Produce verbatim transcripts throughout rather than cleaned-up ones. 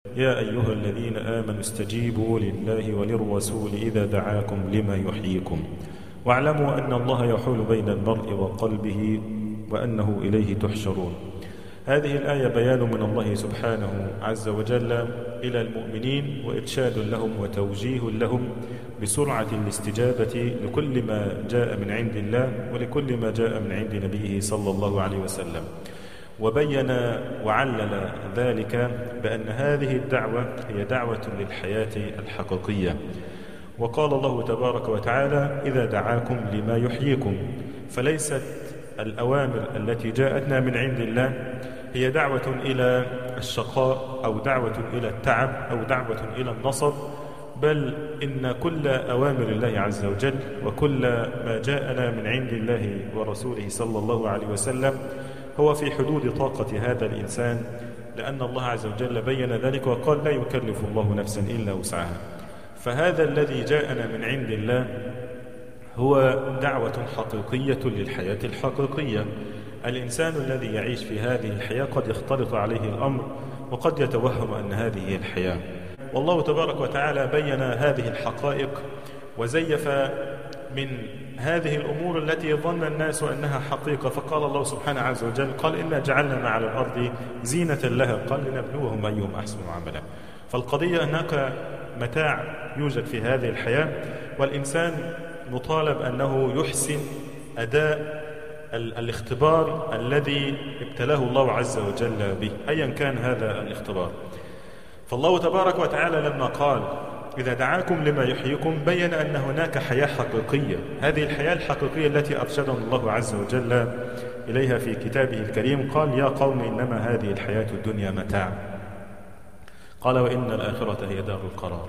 يا أيها الذين آمنوا استجيبوا لله وللرسول إذا دعاكم لما يحييكم واعلموا أن الله يحول بين المرء وقلبه وأنه إليه تحشرون. هذه الآية بيان من الله سبحانه عز وجل إلى المؤمنين وإرشاد لهم وتوجيه لهم بسرعة الاستجابة لكل ما جاء من عند الله ولكل ما جاء من عند نبيه صلى الله عليه وسلم، وبين وعلل ذلك بأن هذه الدعوة هي دعوة للحياة الحقيقية. وقال الله تبارك وتعالى: إذا دعاكم لما يحييكم. فليست الأوامر التي جاءتنا من عند الله هي دعوة إلى الشقاء أو دعوة إلى التعب أو دعوة إلى النصب، بل إن كل أوامر الله عز وجل وكل ما جاءنا من عند الله ورسوله صلى الله عليه وسلم هو في حدود طاقة هذا الإنسان، لأن الله عز وجل بين ذلك وقال: لا يكلف الله نفسا إلا وسعها. فهذا الذي جاءنا من عند الله هو دعوة حقيقية للحياة الحقيقية. الإنسان الذي يعيش في هذه الحياة قد يختلط عليه الأمر وقد يتوهم أن هذه هي الحياة. والله تبارك وتعالى بين هذه الحقائق وزيف من هذه الأمور التي ظن الناس أنها حقيقة، فقال الله سبحانه عز وجل: قال إنا جعلنا ما على الأرض زينة لها قال لنبلوهم أيهم أحسن عملا. فالقضية هناك متاع يوجد في هذه الحياة، والإنسان مطالب أنه يحسن أداء الاختبار الذي ابتلاه الله عز وجل به أيا كان هذا الاختبار. فالله تبارك وتعالى لما قال: إذا دعاكم لما يحييكم بين أن هناك حياة حقيقية. هذه الحياة الحقيقية التي أرشدنا الله عز وجل إليها في كتابه الكريم قال: يا قوم إنما هذه الحياة الدنيا متاع. قال: وإن الآخرة هي دار القرار.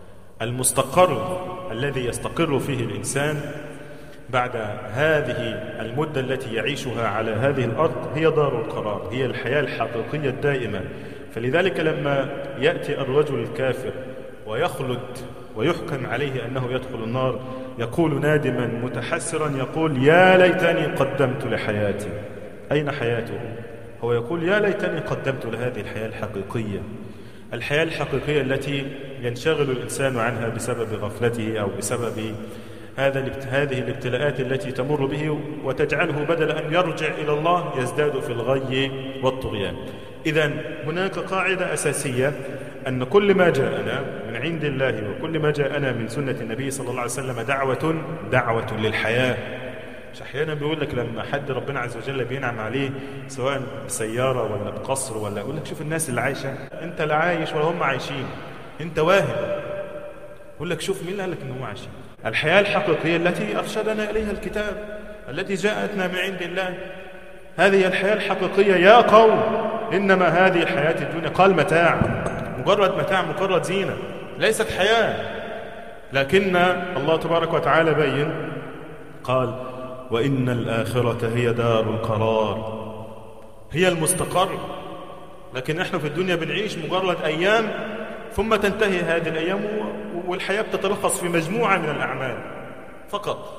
المستقر الذي يستقر فيه الإنسان بعد هذه المدة التي يعيشها على هذه الأرض هي دار القرار، هي الحياة الحقيقية الدائمة. فلذلك لما يأتي الرجل الكافر ويخلد ويحكم عليه أنه يدخل النار يقول نادما متحسرا، يقول: يا ليتني قدمت لحياتي. أين حياته؟ هو يقول: يا ليتني قدمت لهذه الحياة الحقيقية، الحياة الحقيقية التي ينشغل الإنسان عنها بسبب غفلته أو بسبب هذا هذه الابتلاءات التي تمر به وتجعله بدل أن يرجع إلى الله يزداد في الغي والطغيان. إذن هناك قاعدة أساسية أن كل ما جاءنا من عند الله وكل ما جاءنا من سنة النبي صلى الله عليه وسلم دعوة دعوة للحياة. مش أحيانا بيقول لك لما حد ربنا عز وجل بينعم عليه سواء بسيارة ولا بقصر ولا يقول لك: شوف الناس اللي عايشة، أنت لا عايش ولا هم عايشين، أنت واهم. يقول لك: شوف مين اللي قال لك إن هم عايشين؟ الحياة الحقيقية التي أرشدنا إليها الكتاب التي جاءتنا من عند الله، هذه الحياة الحقيقية. يا قوم إنما هذه الحياة الدنيا قال متاع، مجرد متاع، مجرد زينة، ليست حياة. لكن الله تبارك وتعالى بين قال: وإن الآخرة هي دار القرار، هي المستقر. لكن نحن في الدنيا بنعيش مجرد أيام ثم تنتهي هذه الأيام والحياة بتتلخص في مجموعة من الأعمال فقط.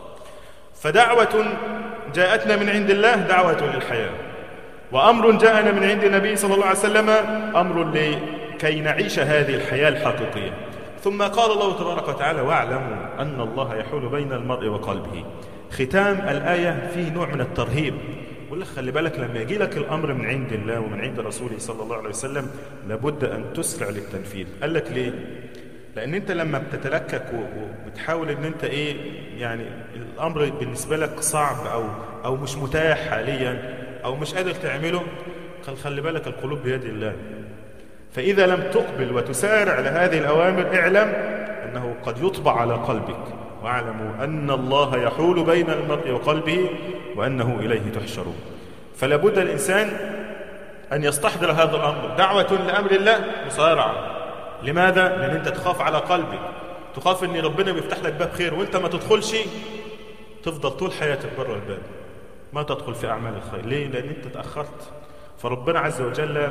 فدعوة جاءتنا من عند الله دعوة للحياة، وأمر جاءنا من عند النبي صلى الله عليه وسلم أمر لكي نعيش هذه الحياة الحقيقية. ثم قال الله تبارك وتعالى: واعلموا أن الله يحول بين المرء وقلبه. ختام الآية فيه نوع من الترهيب، يقول لك خلي بالك لما يجي لك الأمر من عند الله ومن عند رسوله صلى الله عليه وسلم لابد أن تسرع للتنفيذ. قال لك ليه؟ لأن أنت لما بتتلكك وبتحاول أن أنت إيه يعني الأمر بالنسبة لك صعب أو أو مش متاح حاليا أو مش قادر تعمله، قال خلي بالك القلوب بيد الله. فإذا لم تقبل وتسارع لهذه الأوامر اعلم أنه قد يطبع على قلبك. واعلموا أن الله يحول بين المرء وقلبه وأنه إليه تحشرون. فلا بد الإنسان أن يستحضر هذا الأمر، دعوة لأمر الله مسارعة. لماذا؟ لأن أنت تخاف على قلبك، تخاف أن ربنا بيفتح لك باب خير وأنت ما تدخلش، تفضل طول حياتك بره الباب ما تدخل في أعمال الخير. ليه؟ لأن أنت تأخرت. فربنا عز وجل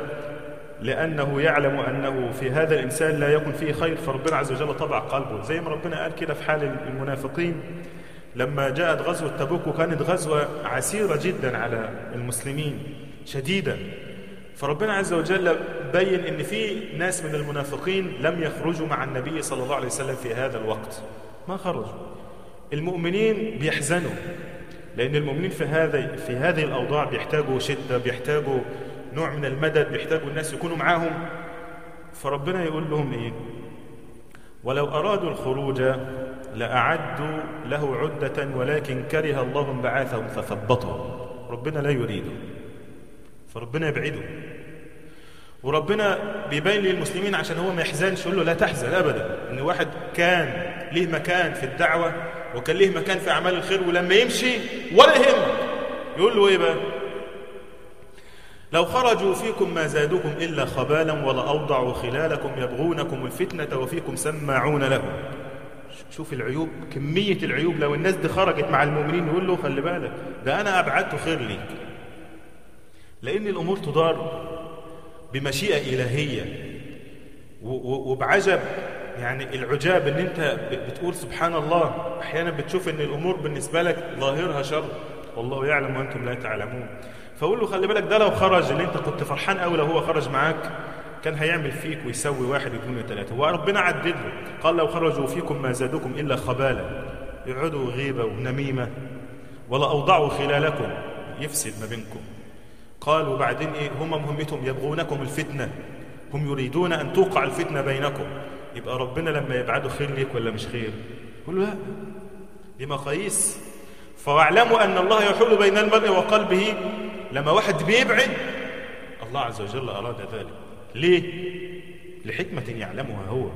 لأنه يعلم أنه في هذا الإنسان لا يكون فيه خير، فربنا عز وجل طبع قلبه. زي ما ربنا قال كده في حال المنافقين لما جاءت غزوة تبوك، وكانت غزوة عسيرة جدا على المسلمين شديدة، فربنا عز وجل بتبين ان في ناس من المنافقين لم يخرجوا مع النبي صلى الله عليه وسلم في هذا الوقت، ما خرجوا. المؤمنين بيحزنوا، لأن المؤمنين في هذا في هذه الأوضاع بيحتاجوا شدة، بيحتاجوا نوع من المدد، بيحتاجوا الناس يكونوا معاهم. فربنا يقول لهم إيه؟ ولو أرادوا الخروج لأعدوا له عدة ولكن كره الله انبعاثهم فثبطهم. ربنا لا يريده، فربنا يبعده. وربنا بيبين للمسلمين عشان هو ما يحزنش، يقول له لا تحزن أبدا. إن واحد كان ليه مكان في الدعوة وكان ليه مكان في أعمال الخير، ولما يمشي ولا يهمك، يقول له إيه بقى؟ لو خرجوا فيكم ما زادوكم إلا خبالا ولا أوضعوا خلالكم يبغونكم الفتنة وفيكم سماعون لهم. شوف العيوب، كمية العيوب. لو الناس دي خرجت مع المؤمنين يقول له خلي بالك، ده أنا أبعدت خير ليك، لأن الأمور تدار بمشيئة إلهية وبعجب. يعني العجاب ان انت بتقول سبحان الله، احيانا بتشوف ان الامور بالنسبه لك ظاهرها شر والله يعلم وانتم لا تعلمون. فقول له خلي بالك، ده لو خرج اللي انت كنت فرحان قوي لو هو خرج معاك كان هيعمل فيك ويسوي واحد واثنين وثلاثه. وربنا عدده، قال لو خرجوا فيكم ما زادوكم الا خبالا، يقعدوا غيبه ونميمه، ولا اوضعوا خلالكم، يفسد ما بينكم. قال وبعدين ايه؟ هم مهمتهم يبغونكم الفتنه، هم يريدون ان توقع الفتنه بينكم. يبقى ربنا لما يبعده خير ليك ولا مش خير؟ يقول له لا، دي مقاييس. فاعلموا ان الله يحول بين المرء وقلبه. لما واحد بيبعد الله عز وجل اراد ذلك. ليه؟ لحكمه يعلمها هو.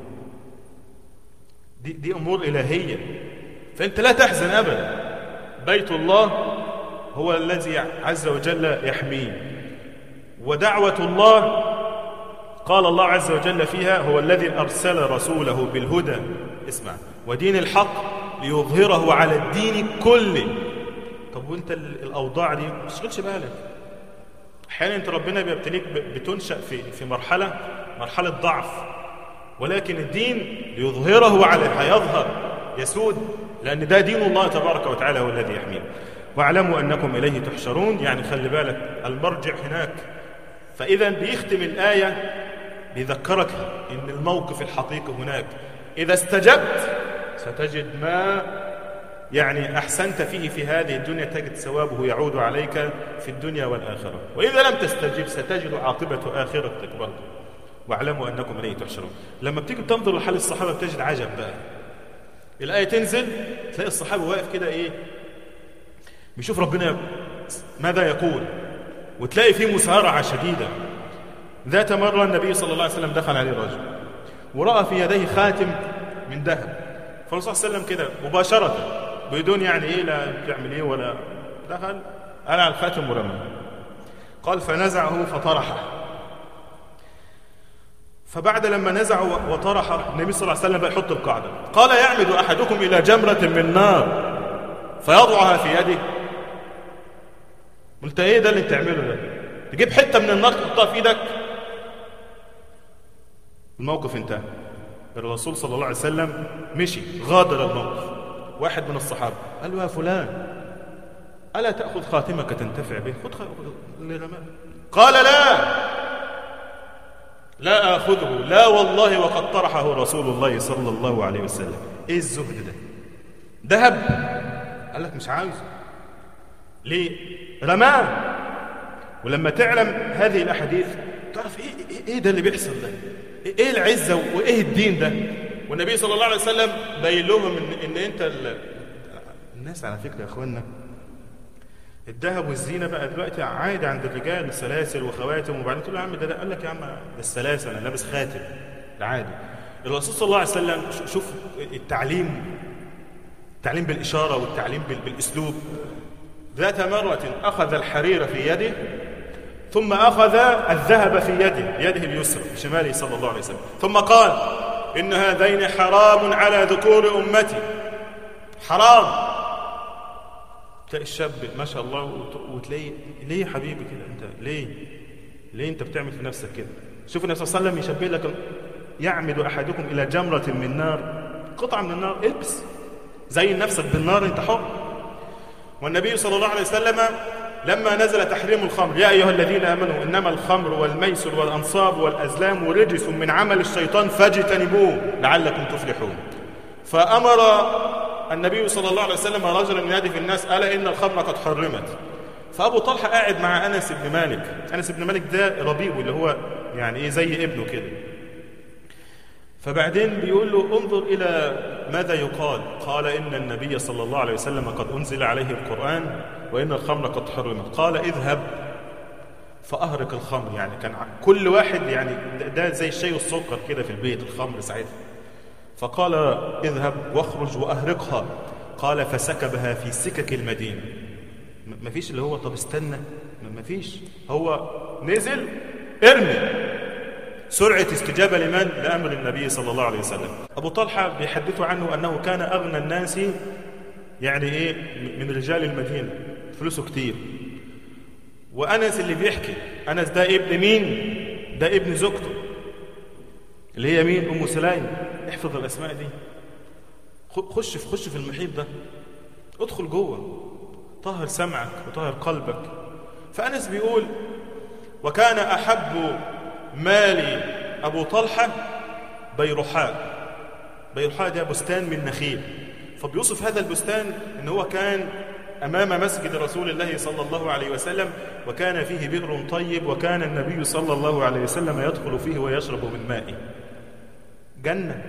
دي, دي امور الهيه، فانت لا تحزن ابدا. بيت الله هو الذي عز وجل يحميه، ودعوه الله قال الله عز وجل فيها هو الذي أرسل رسوله بالهدى، اسمع، ودين الحق ليظهره على الدين كله. طب وانت الأوضاع دي ما تشغلش بالك. أحيانا انت ربنا بيبتليك بتنشأ في في مرحلة مرحلة ضعف، ولكن الدين ليظهره على هيظهر يسود، لأن ده دين الله تبارك وتعالى هو الذي يحميه. واعلموا أنكم إليه تحشرون، يعني خلي بالك المرجع هناك. فإذا بيختم الآية بيذكرك إن الموقف الحقيقي هناك، إذا استجبت ستجد ما يعني أحسنت فيه في هذه الدنيا، تجد ثوابه يعود عليك في الدنيا والآخرة. وإذا لم تستجب ستجد عاقبة آخرتك برضه. واعلموا أنكم إليه تحشرون. لما بتيجي تنظر لحال الصحابة بتجد عجب بقى. الآية تنزل تلاقي الصحابة واقف كده إيه، بيشوف ربنا ماذا يقول، وتلاقي فيه مسارعة شديدة. ذات مرة النبي صلى الله عليه وسلم دخل عليه رجل ورأى في يديه خاتم من ذهب، فالرسول صلى الله عليه وسلم كده مباشرة بدون يعني إيه لا تعمل إيه ولا دخل قال على الخاتم ورماه. قال فنزعه فطرحه. فبعد لما نزعه وطرحه النبي صلى الله عليه وسلم بقى يحط القاعدة، قال يعمد أحدكم إلى جمرة من نار فيضعها في يده. قلت ايه ده اللي بتعمله ده؟ تجيب حته من النار تحطها في ايدك؟ الموقف انتهى. الرسول صلى الله عليه وسلم مشي، غادر الموقف. واحد من الصحابه قال له يا فلان الا تاخذ خاتمك تنتفع به؟ خذ لغماء. قال لا لا اخذه، لا والله وقد طرحه رسول الله صلى الله عليه وسلم. ايه الزهد ده؟ ذهب؟ قال لك مش عاوزه. ليه؟ رماه. ولما تعلم هذه الاحاديث تعرف ايه ايه ده اللي بيحصل ده، ايه العزه وايه الدين ده. والنبي صلى الله عليه وسلم بين لهم ان, إن انت الناس على فكره يا اخواننا الذهب والزينه بقى دلوقتي عادي عند الرجال، سلاسل وخواتم. وبعدين تقول له يا عم ده, ده قال لك يا عم ده السلاسل انا لابس خاتم، ده عادي. الرسول صلى الله عليه وسلم شوف التعليم، التعليم بالاشاره والتعليم بالاسلوب. ذات مرة أخذ الحرير في يده ثم أخذ الذهب في يده يده اليسرى بشماله صلى الله عليه وسلم، ثم قال إن هذين حرام على ذكور أمتي. حرام. تلاقي الشاب ما شاء الله وتلاقي ليه يا حبيبي كده أنت ليه ليه أنت بتعمل في نفسك كده؟ شوف النبي صلى الله عليه وسلم يشبه لك يعمد أحدكم إلى جمرة من نار، قطعة من النار، البس زين نفسك بالنار أنت حر. والنبي صلى الله عليه وسلم لما نزل تحريم الخمر يا أيها الذين آمنوا إنما الخمر والميسر والأنصاب والأزلام رجس من عمل الشيطان فاجتنبوه لعلكم تفلحون. فأمر النبي صلى الله عليه وسلم رجلا ينادي في الناس ألا إن الخمر قد حرمت. فأبو طلحة قاعد مع أنس بن مالك. أنس بن مالك ده ربيبه اللي هو يعني إيه زي ابنه كده. فبعدين بيقول له انظر إلى ماذا يقال. قال إن النبي صلى الله عليه وسلم قد أنزل عليه القرآن وإن الخمر قد حرمت. قال اذهب فأهرق الخمر. يعني كان كل واحد يعني ده زي الشاي والسكر كده في البيت الخمر ساعتها. فقال اذهب واخرج وأهرقها. قال فسكبها في سكك المدينة. ما فيش اللي هو طب استنى، ما فيش، هو نزل ارمي. سرعة استجابة لمن؟ لأمر النبي صلى الله عليه وسلم. أبو طلحة بيحدثوا عنه أنه كان أغنى الناس يعني إيه من رجال المدينة، فلوسه كتير. وأنس اللي بيحكي، أنس ده ابن مين؟ ده ابن زوجته اللي هي مين؟ أم سليم. احفظ الأسماء دي، خش في خش في المحيط ده، ادخل جوه، طهر سمعك وطهر قلبك. فأنس بيقول وكان أحب مالي أبو طلحة بيرحاء. بيرحاء ده بستان من نخيل. فبيوصف هذا البستان أنه هو كان أمام مسجد رسول الله صلى الله عليه وسلم، وكان فيه بئر طيب، وكان النبي صلى الله عليه وسلم يدخل فيه ويشرب من مائه. جنة.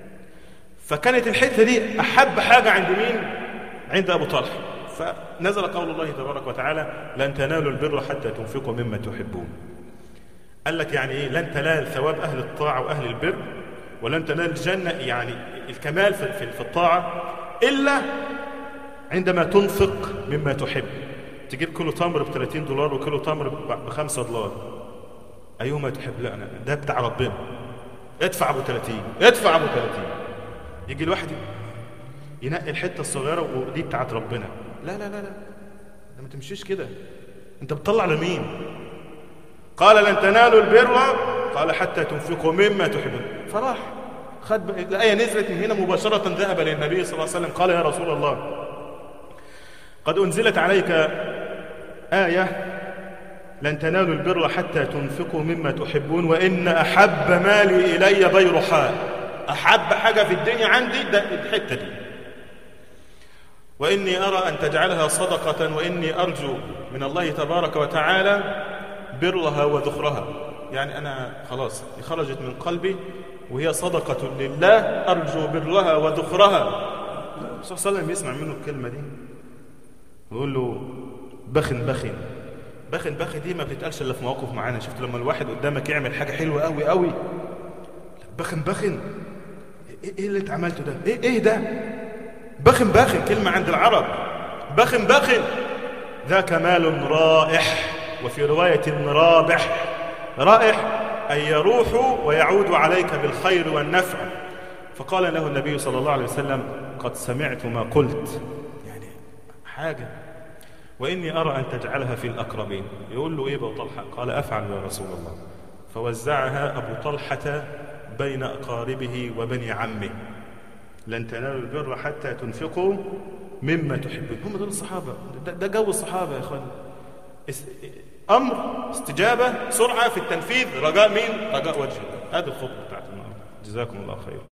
فكانت الحتة دي أحب حاجة عند مين؟ عند أبو طلحة. فنزل قول الله تبارك وتعالى لن تنالوا البر حتى تنفقوا مما تحبون. قال لك يعني إيه؟ لن تنال ثواب أهل الطاعة وأهل البر، ولن تنال الجنة يعني الكمال في الطاعة إلا عندما تنفق مما تحب. تجيب كيلو تمر ب ثلاثين دولار وكيلو تمر ب خمسة دولار، أيهما تحب؟ لا أنا ده بتاع ربنا، ادفع أبو ثلاثين، ادفع أبو ثلاثين. يجي الواحد ينقي الحتة الصغيرة ودي بتاعت ربنا. لا لا لا لا، ده ما تمشيش كده. أنت بتطلع لمين؟ قال لن تنالوا البر قال حتى تنفقوا مما تحبون. فراح خد الآية نزلت من هنا مباشرة، ذهب للنبي صلى الله عليه وسلم قال يا رسول الله قد أنزلت عليك آية لن تنالوا البر حتى تنفقوا مما تحبون وإن أحب مالي إلي بيرحاء. أحب حاجة في الدنيا عندي ده الحتة دي، وإني أرى أن تجعلها صدقة وإني أرجو من الله تبارك وتعالى برها وذخرها. يعني أنا خلاص خرجت من قلبي وهي صدقة لله أرجو برها وذخرها. الرسول صلى الله عليه وسلم يسمع منه الكلمة دي ويقول له بخن بخن بخن بخن. دي ما بتتقالش إلا في مواقف معانا. شفت لما الواحد قدامك يعمل حاجة حلوة قوي قوي بخن بخن، إيه اللي انت عملته ده؟ إيه إيه ده؟ بخن بخن كلمة عند العرب. بخن بخن ذاك مال رائح، وفي رواية رابح. رائح أي يروح ويعود عليك بالخير والنفع. فقال له النبي صلى الله عليه وسلم قد سمعت ما قلت، يعني حاجة، وإني أرى أن تجعلها في الأقربين. يقول له إيه أبو طلحة؟ قال أفعل يا رسول الله. فوزعها أبو طلحة بين أقاربه وبني عمه. لن تنالوا البر حتى تنفقوا مما تحبون. هم دول الصحابة، ده, ده جو الصحابة يا أخوان. أمر، استجابة، سرعة في التنفيذ، رجاء مين؟ رجاء وجه الله. هذه الخطبة بتاعت النهارده. جزاكم الله خير.